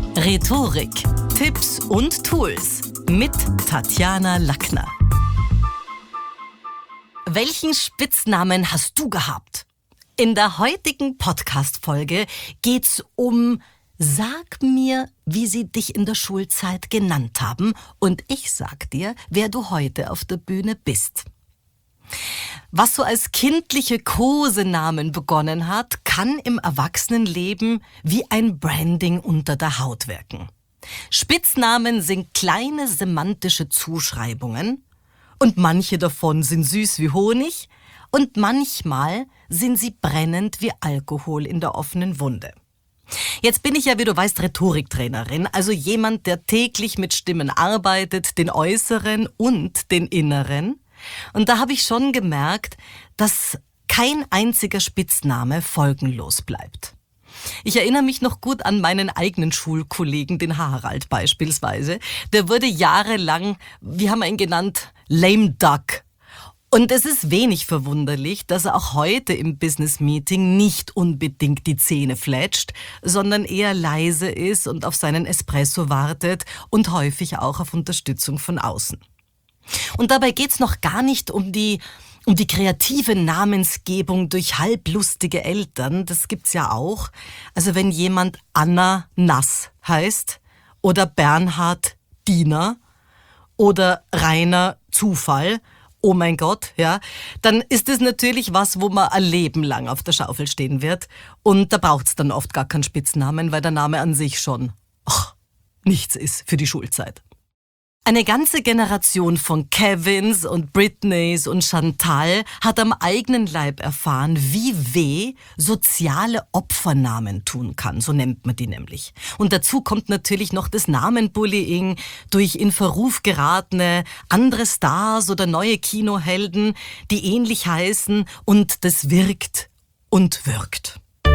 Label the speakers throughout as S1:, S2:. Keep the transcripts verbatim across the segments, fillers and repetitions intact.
S1: Rhetorik, Tipps und Tools mit Tatjana Lackner. Welchen Spitznamen hast du gehabt? In der heutigen Podcast-Folge geht's um Sag mir, wie sie dich in der Schulzeit genannt haben, und ich sag dir, wer du heute auf der Bühne bist. Was so als kindliche Kosenamen begonnen hat, kann im Erwachsenenleben wie ein Branding unter der Haut wirken. Spitznamen sind kleine semantische Zuschreibungen und manche davon sind süß wie Honig und manchmal sind sie brennend wie Alkohol in der offenen Wunde. Jetzt bin ich ja, wie du weißt, Rhetoriktrainerin, also jemand, der täglich mit Stimmen arbeitet, den äußeren und den inneren. Und da habe ich schon gemerkt, dass kein einziger Spitzname folgenlos bleibt. Ich erinnere mich noch gut an meinen eigenen Schulkollegen, den Harald beispielsweise. Der wurde jahrelang, wie haben wir ihn genannt, Lame Duck. Und es ist wenig verwunderlich, dass er auch heute im Business-Meeting nicht unbedingt die Zähne fletscht, sondern eher leise ist und auf seinen Espresso wartet und häufig auch auf Unterstützung von außen. Und dabei geht's noch gar nicht um die, um die kreative Namensgebung durch halblustige Eltern. Das gibt's ja auch. Also wenn jemand Anna Nass heißt oder Bernhard Diener oder Rainer Zufall, oh mein Gott, ja, dann ist es natürlich was, wo man ein Leben lang auf der Schaufel stehen wird. Und da braucht's dann oft gar keinen Spitznamen, weil der Name an sich schon ach, nichts ist für die Schulzeit. Eine ganze Generation von Kevins und Britneys und Chantal hat am eigenen Leib erfahren, wie weh soziale Opfernamen tun kann, so nennt man die nämlich. Und dazu kommt natürlich noch das Namenbullying durch in Verruf geratene andere Stars oder neue Kinohelden, die ähnlich heißen, und das wirkt und wirkt.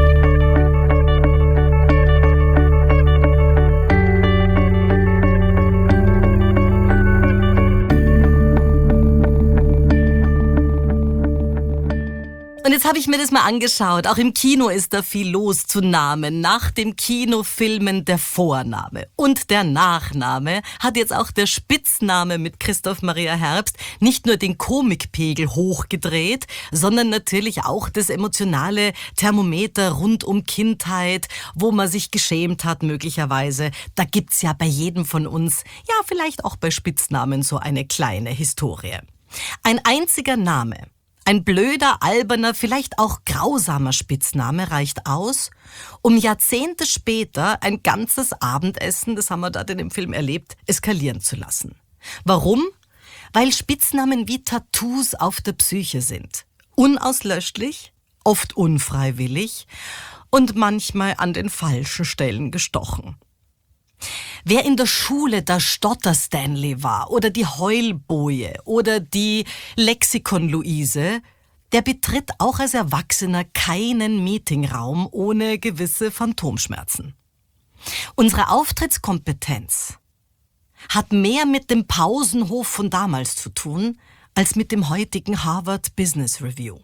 S1: Und jetzt habe ich mir das mal angeschaut. Auch im Kino ist da viel los zu Namen. Nach dem Kinofilmen der Vorname und der Nachname hat jetzt auch der Spitzname mit Christoph Maria Herbst nicht nur den Komikpegel hochgedreht, sondern natürlich auch das emotionale Thermometer rund um Kindheit, wo man sich geschämt hat möglicherweise. Da gibt's ja bei jedem von uns, ja vielleicht auch bei Spitznamen, so eine kleine Historie. Ein einziger Name, ein blöder, alberner, vielleicht auch grausamer Spitzname reicht aus, um Jahrzehnte später ein ganzes Abendessen, das haben wir dort in dem Film erlebt, eskalieren zu lassen. Warum? Weil Spitznamen wie Tattoos auf der Psyche sind. Unauslöschlich, oft unfreiwillig und manchmal an den falschen Stellen gestochen. Wer in der Schule der Stotter-Stanley war oder die Heulboje oder die Lexikon-Luise, der betritt auch als Erwachsener keinen Meetingraum ohne gewisse Phantomschmerzen. Unsere Auftrittskompetenz hat mehr mit dem Pausenhof von damals zu tun, als mit dem heutigen Harvard Business Review.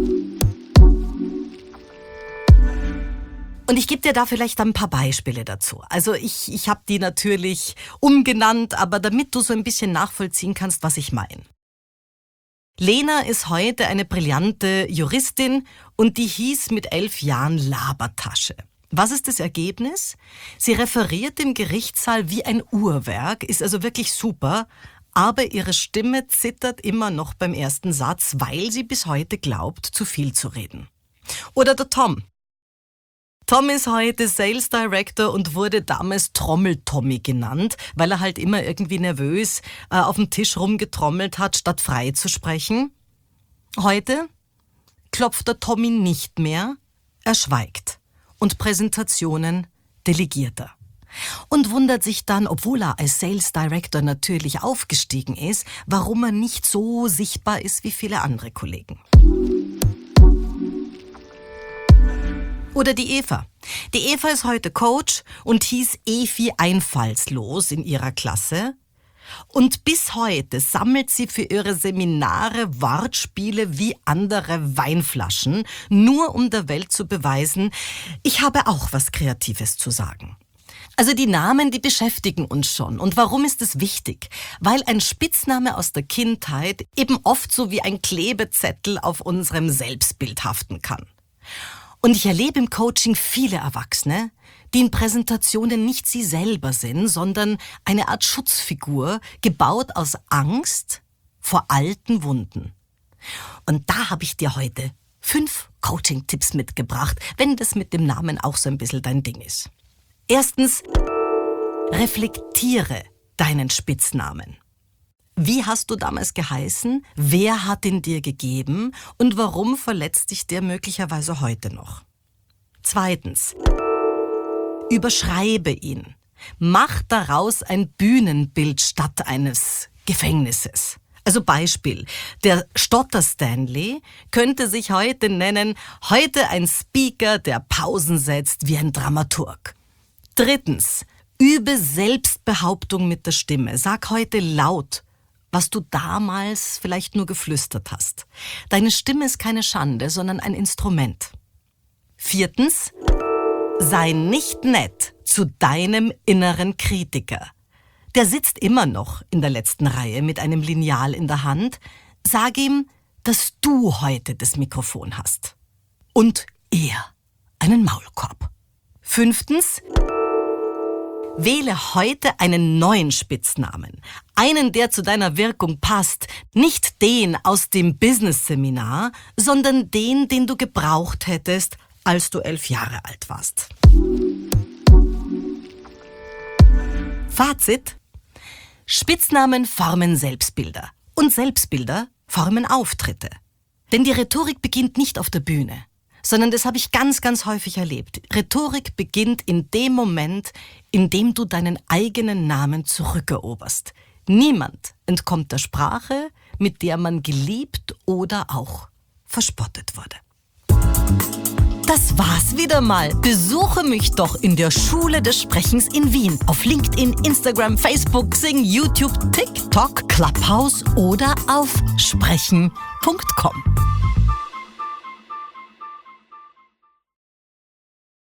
S1: Und ich gebe dir da vielleicht ein paar Beispiele dazu. Also ich, ich habe die natürlich umgenannt, aber damit du so ein bisschen nachvollziehen kannst, was ich meine. Lena ist heute eine brillante Juristin und die hieß mit elf Jahren Labertasche. Was ist das Ergebnis? Sie referiert im Gerichtssaal wie ein Uhrwerk, ist also wirklich super, aber ihre Stimme zittert immer noch beim ersten Satz, weil sie bis heute glaubt, zu viel zu reden. Oder der Tom. Tom ist heute Sales Director und wurde damals Trommel-Tommy genannt, weil er halt immer irgendwie nervös äh, auf dem Tisch rumgetrommelt hat, statt frei zu sprechen. Heute klopft der Tommy nicht mehr, er schweigt und Präsentationen delegiert er. Und wundert sich dann, obwohl er als Sales Director natürlich aufgestiegen ist, warum er nicht so sichtbar ist wie viele andere Kollegen. Oder die Eva. Die Eva ist heute Coach und hieß Evi Einfallslos in ihrer Klasse. Und bis heute sammelt sie für ihre Seminare Wortspiele wie andere Weinflaschen, nur um der Welt zu beweisen, ich habe auch was Kreatives zu sagen. Also die Namen, die beschäftigen uns schon. Und warum ist es wichtig? Weil ein Spitzname aus der Kindheit eben oft so wie ein Klebezettel auf unserem Selbstbild haften kann. Und ich erlebe im Coaching viele Erwachsene, die in Präsentationen nicht sie selber sind, sondern eine Art Schutzfigur, gebaut aus Angst vor alten Wunden. Und da habe ich dir heute fünf Coaching-Tipps mitgebracht, wenn das mit dem Namen auch so ein bisschen dein Ding ist. Erstens, reflektiere deinen Spitznamen. Wie hast du damals geheißen? Wer hat ihn dir gegeben? Und warum verletzt dich der möglicherweise heute noch? Zweitens, überschreibe ihn. Mach daraus ein Bühnenbild statt eines Gefängnisses. Also Beispiel, der Stotter-Stanley könnte sich heute nennen, heute ein Speaker, der Pausen setzt wie ein Dramaturg. Drittens, übe Selbstbehauptung mit der Stimme. Sag heute laut, was du damals vielleicht nur geflüstert hast. Deine Stimme ist keine Schande, sondern ein Instrument. Viertens, sei nicht nett zu deinem inneren Kritiker. Der sitzt immer noch in der letzten Reihe mit einem Lineal in der Hand. Sag ihm, dass du heute das Mikrofon hast. Und er einen Maulkorb. Fünftens, wähle heute einen neuen Spitznamen. Einen, der zu deiner Wirkung passt. Nicht den aus dem Business-Seminar, sondern den, den du gebraucht hättest, als du elf Jahre alt warst. Fazit: Spitznamen formen Selbstbilder. Und Selbstbilder formen Auftritte. Denn die Rhetorik beginnt nicht auf der Bühne, sondern das habe ich ganz, ganz häufig erlebt. Rhetorik beginnt in dem Moment, in dem du deinen eigenen Namen zurückeroberst. Niemand entkommt der Sprache, mit der man geliebt oder auch verspottet wurde. Das war's wieder mal. Besuche mich doch in der Schule des Sprechens in Wien. Auf LinkedIn, Instagram, Facebook, Xing, YouTube, TikTok, Clubhouse oder auf sprechen punkt com.